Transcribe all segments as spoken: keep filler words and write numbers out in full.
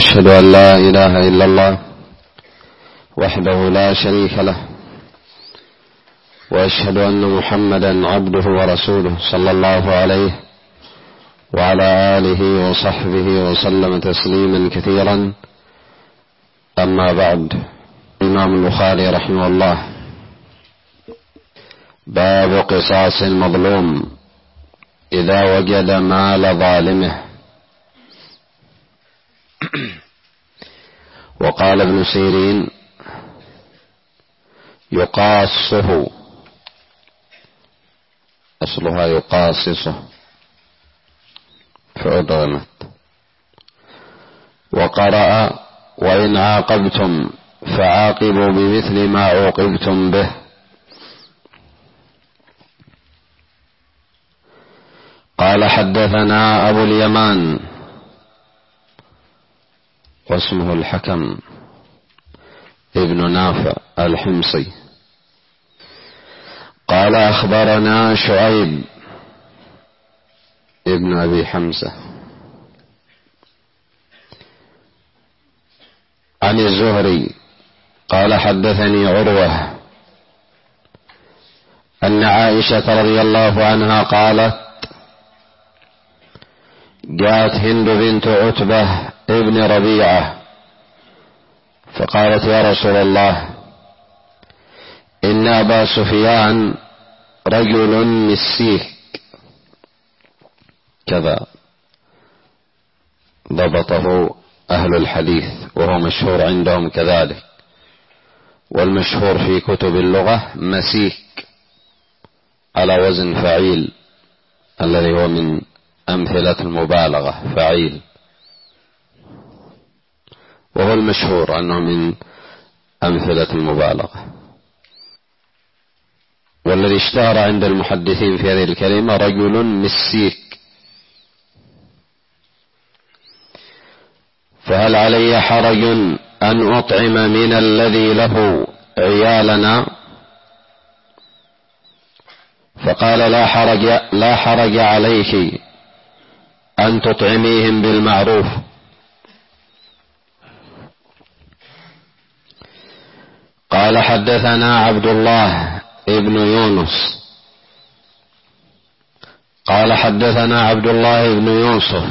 وأشهد أن لا إله إلا الله وحده لا شريك له، وأشهد أن محمدا عبده ورسوله صلى الله عليه وعلى آله وصحبه وسلم تسليما كثيرا. أما بعد، الإمام البخاري رحمه الله: باب قصاص المظلوم إذا وجد مال ظالمه. وقال ابن سيرين: يقاصه، أصلها يقاصصه فأدغمت. وقرأ: وإن عاقبتم فعاقبوا بمثل ما عوقبتم به. قال: حدثنا أبو اليمان واسمه الحكم ابن نافع الحمصي، قال: أخبرنا شعيب ابن أبي حمزة عن الزهري قال: حدثني عروة أن عائشة رضي الله عنها قالت: جاءت هند بنت عتبة ابن ربيعة فقالت: يا رسول الله، إن أبا سفيان رجل مسيك، كذا ضبطه أهل الحديث وهو مشهور عندهم كذلك، والمشهور في كتب اللغة مسيك على وزن فعيل، الذي هو من أمثلة المبالغة، فعيل، وهو المشهور أنه من أمثلة المبالغة. والذي اشتهر عند المحدثين في هذه الكلمة رجل مسيك. فهل علي حرج أن أطعم من الذي له عيالنا؟ فقال: لا حرج, لا حرج عليك أن تطعميهم بالمعروف. قال: حدثنا عبد الله ابن يونس قال: حدثنا عبد الله بن يوسف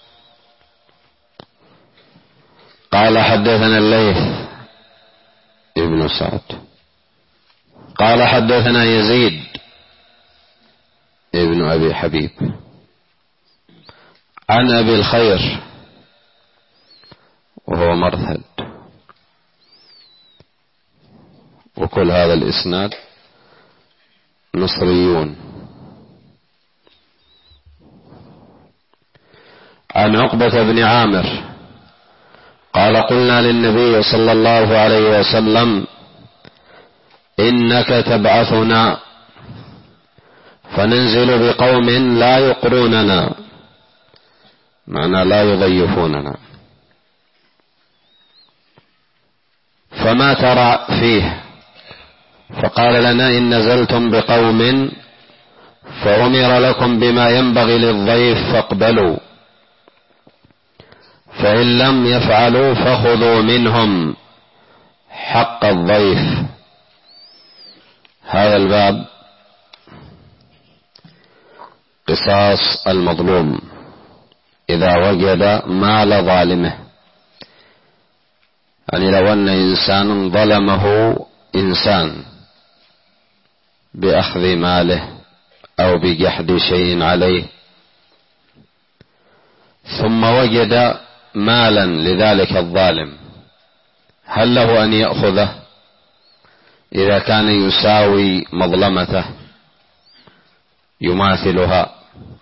قال: حدثنا الليث ابن سعد قال: حدثنا يزيد ابن أبي حبيب عن أبي الخير وهو مرثد. وكل هذا الإسناد مصريون. عن عقبة بن عامر قال: قلنا للنبي صلى الله عليه وسلم: إنك تبعثنا فننزل بقوم لا يقروننا، معنى لا يضيفوننا، فما ترى فيه؟ فقال لنا: إن نزلتم بقوم فأمر لكم بما ينبغي للضيف فاقبلوا، فإن لم يفعلوا فخذوا منهم حق الضيف. هذا الباب قصاص المظلوم إذا وجد مال ظالمه، يعني لو أن إنسان ظلمه إنسان بأخذ ماله أو بجحد شيء عليه، ثم وجد مالا لذلك الظالم، هل له أن يأخذه إذا كان يساوي مظلمته، يماثلها؟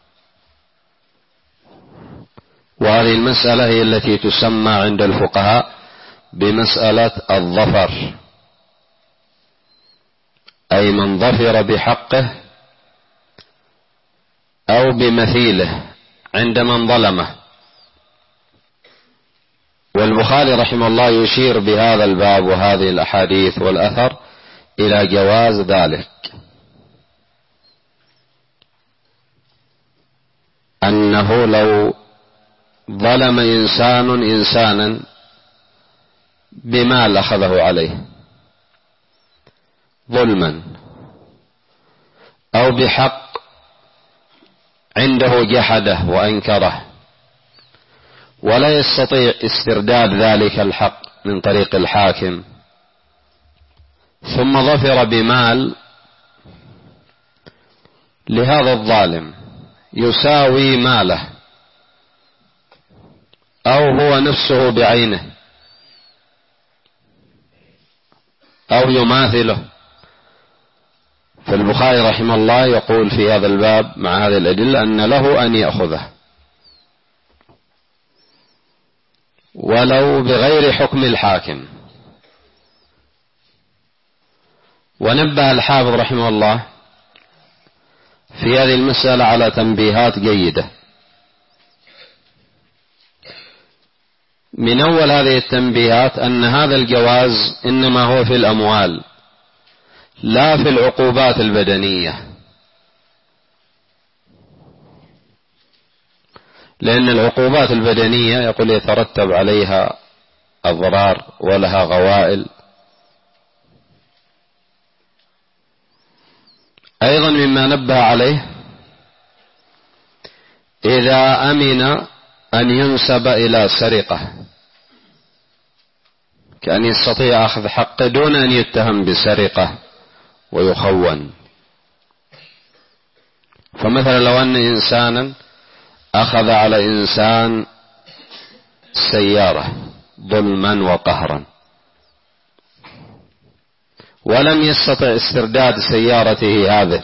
وهذه المسألة هي التي تسمى عند الفقهاء بمسألة الظفر، أي من ظفر بحقه أو بمثيله عند من ظلمه. والبخاري رحمه الله يشير بهذا الباب وهذه الأحاديث والأثر إلى جواز ذلك، أنه لو ظلم إنسان إنسانا بمال أخذه عليه ظلما أو بحق عنده جحده وأنكره ولا يستطيع استرداد ذلك الحق من طريق الحاكم، ثم ظفر بمال لهذا الظالم يساوي ماله أو هو نفسه بعينه أو يماثله. فالبخاري رحمه الله يقول في هذا الباب مع هذه الأدلة أن له أن يأخذه ولو بغير حكم الحاكم. ونبه الحافظ رحمه الله في هذه المسألة على تنبيهات جيدة. من أول هذه التنبيهات أن هذا الجواز إنما هو في الأموال لا في العقوبات البدنية، لأن العقوبات البدنية يقول يترتب عليها أضرار ولها غوائل. أيضا مما نبه عليه إذا أمن أن ينسب إلى سرقة، كأن يستطيع أخذ حقه دون أن يتهم بسرقة ويخون. فمثلا لو أن إنسانا أخذ على إنسان سيارة ظلما وقهرا ولم يستطع استرداد سيارته هذه،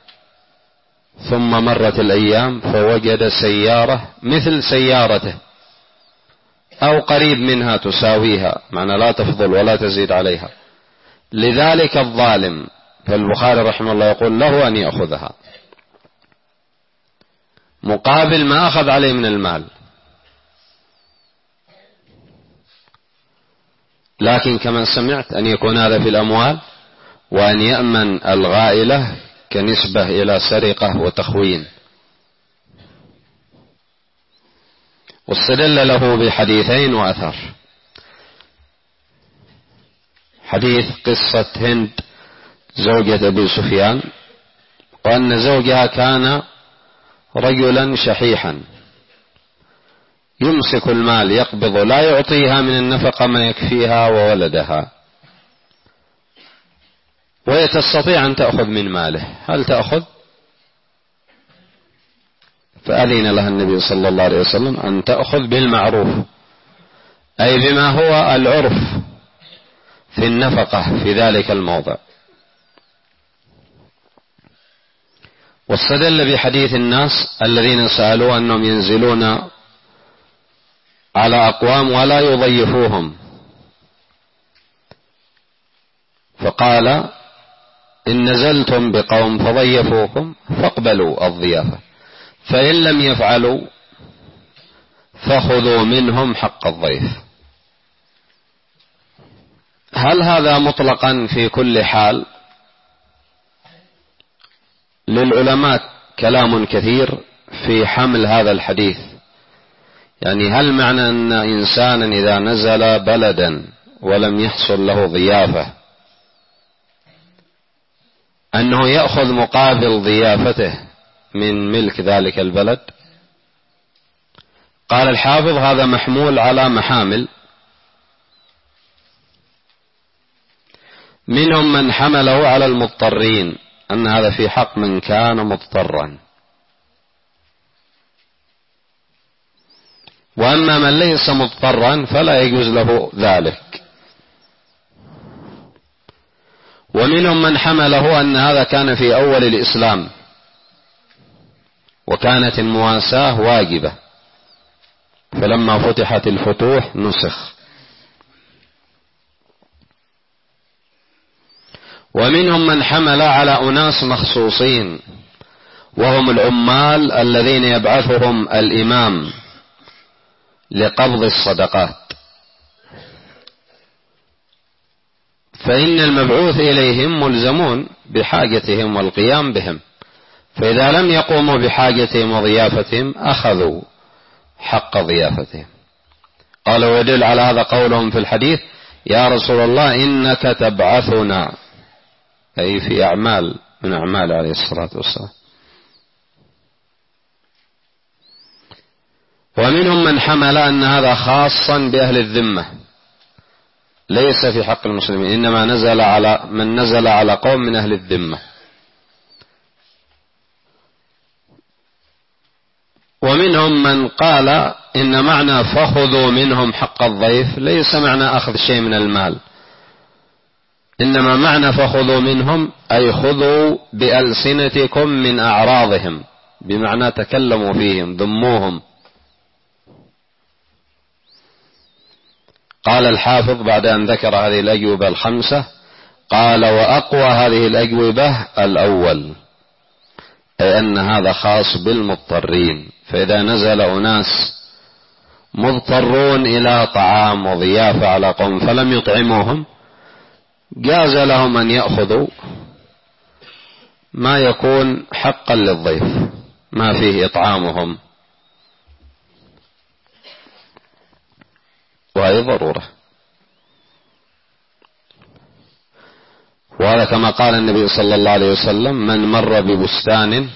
ثم مرت الأيام فوجد سيارة مثل سيارته أو قريب منها تساويها، معنى لا تفضل ولا تزيد عليها، لذلك الظالم فالبخاري رحمه الله يقول له أن يأخذها مقابل ما أخذ عليه من المال. لكن كما سمعت أن يكون هذا في الأموال، وأن يأمن الغائلة كنسبة إلى سرقة وتخوين. واستدل له بحديثين وأثر. حديث قصة هند زوجة أبي سفيان، وأن زوجها كان رجلا شحيحا يمسك المال يقبض لا يعطيها من النفقة ما يكفيها وولدها، وهي تستطيع أن تأخذ من ماله. هل تأخذ؟ فأذن لها النبي صلى الله عليه وسلم أن تأخذ بالمعروف، أي بما هو العرف في النفقة في ذلك الموضع. واستدل بحديث الناس الذين سألوا أنهم ينزلون على أقوام ولا يضيفوهم، فقال إن نزلتم بقوم فضيفوكم فاقبلوا الضيافة، فإن لم يفعلوا فخذوا منهم حق الضيف. هل هذا مطلقا في كل حال؟ للعلماء كلام كثير في حمل هذا الحديث. يعني هل معنى أن إنسانا إذا نزل بلدا ولم يحصل له ضيافة أنه يأخذ مقابل ضيافته من ملك ذلك البلد؟ قال الحافظ هذا محمول على محامل. منهم من حمله على المضطرين، أن هذا في حق من كان مضطرا، وأما من ليس مضطرا فلا يجوز له ذلك. ومنهم من حمله أن هذا كان في أول الإسلام وكانت المواساة واجبة، فلما فتحت الفتوح نسخ. ومنهم من حمل على أناس مخصوصين وهم العمال الذين يبعثهم الإمام لقبض الصدقات، فإن المبعوث إليهم ملزمون بحاجتهم والقيام بهم، فإذا لم يقوموا بحاجتهم وضيافتهم أخذوا حق ضيافتهم. قال ويدل على هذا قولهم في الحديث يا رسول الله إنك تبعثنا، أي في أعمال من أعمال عليه الصلاة والسلام. ومنهم من حمل أن هذا خاصا بأهل الذمة ليس في حق المسلمين، إنما نزل على من نزل على قوم من أهل الذمة. ومنهم من قال إن معنى فخذوا منهم حق الضيف ليس معنى أخذ شيء من المال، إنما معنى فخذوا منهم أي خذوا بألسنتكم من أعراضهم، بمعنى تكلموا فيهم ذموهم. قال الحافظ بعد أن ذكر هذه الأجوبة الخمسة قال وأقوى هذه الأجوبة الأول، أي أن هذا خاص بالمضطرين، فإذا نزل أناس مضطرون إلى طعام وضيافة على قوم فلم يطعموهم جاز لهم أن يأخذوا ما يكون حقا للضيف ما فيه إطعامهم، وهي ضرورة. وهذا كما قال النبي صلى الله عليه وسلم من مر ببستان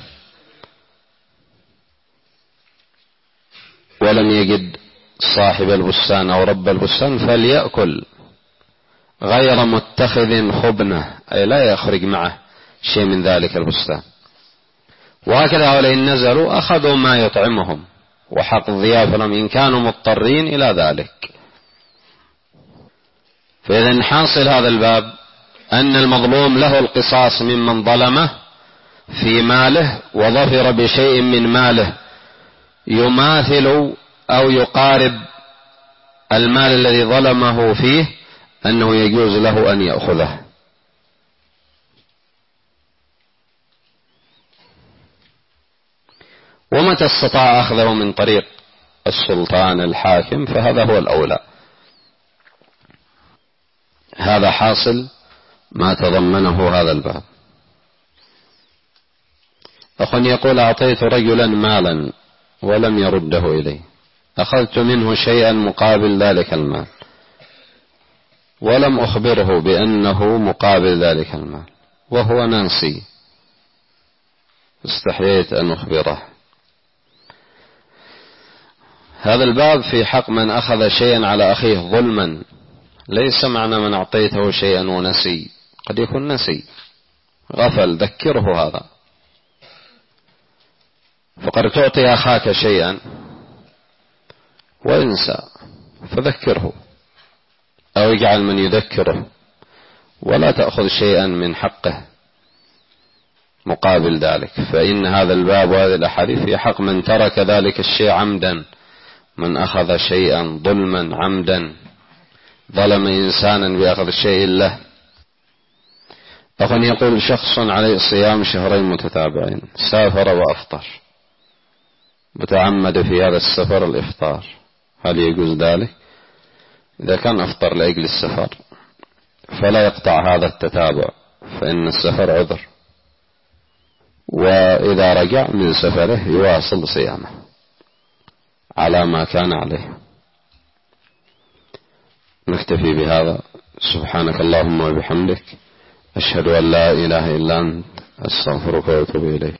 ولم يجد صاحب البستان أو رب البستان فليأكل غير متخذ خبنة، أي لا يخرج معه شيء من ذلك البستان. وهكذا هؤلاء نزلوا أخذوا ما يطعمهم وحق الضيافة لهم إن كانوا مضطرين إلى ذلك. فإذا حاصل هذا الباب أن المظلوم له القصاص ممن ظلمه في ماله وظفر بشيء من ماله يماثل أو يقارب المال الذي ظلمه فيه، أنه يجوز له أن يأخذه. ومتى استطاع أخذه من طريق السلطان الحاكم فهذا هو الأولى. هذا حاصل ما تضمنه هذا الباب. أخ يقول أعطيت رجلا مالا ولم يرده إلي، أخذت منه شيئا مقابل ذلك المال ولم أخبره بأنه مقابل ذلك المال وهو ناسي، استحييت أن أخبره. هذا الباب في حق من أخذ شيئا على أخيه ظلما، ليس معنى من أعطيته شيئا ونسي، قد يكون نسي غفل، ذكره هذا. فقد تعطي أخاك شيئا وينسى فذكره أو يجعل من يذكره، ولا تأخذ شيئا من حقه مقابل ذلك، فإن هذا الباب وهذه الأحاديث في حق من ترك ذلك الشيء عمدا، من أخذ شيئا ظلما عمدا ظلم إنسانا بأخذ شيء له. أخن يقول شخص عليه صيام شهرين متتابعين، سافر وأفطر، متعمد في هذا السفر الإفطار، هل يجوز ذلك؟ إذا كان أفطر لأجل السفر فلا يقطع هذا التتابع، فإن السفر عذر، وإذا رجع من سفره يواصل صيامه على ما كان عليه. نكتفي بهذا. سبحانك اللهم وبحمدك، أشهد أن لا إله إلا أنت، أستغفرك وأتوب إليك.